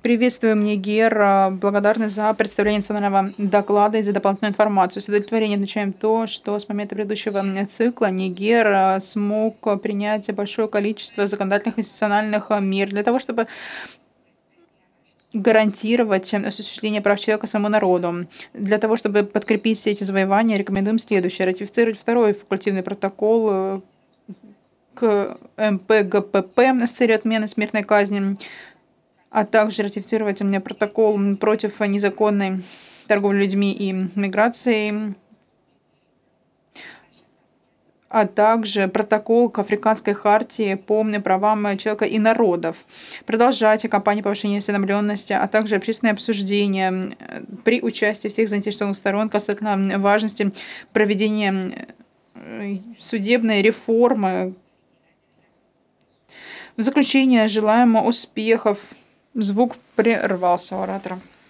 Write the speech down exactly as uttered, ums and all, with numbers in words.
Приветствуем, Нигер. а, Благодарны за представление национального доклада и за дополнительную информацию. С удовлетворением отмечаем то, что с момента предыдущего м, цикла Нигер а, смог а, принять большое количество законодательных и институциональных а, мер для того, чтобы гарантировать м, осуществление прав человека своему народу. Для того, чтобы подкрепить все эти завоевания, рекомендуем следующее. Ратифицировать второй факультативный протокол э, к эм пэ гэ пэ пэ с целью отмены смертной казни, а также ратифицировать мне протокол против незаконной торговли людьми и миграции, а также протокол к Африканской хартии по правам человека и народов. Продолжать кампанию повышения осведомленности, а также общественное обсуждение э, при участии всех заинтересованных сторон касательно важности проведения э, судебной реформы. В заключение желаем успехов. Звук прервался у оратора.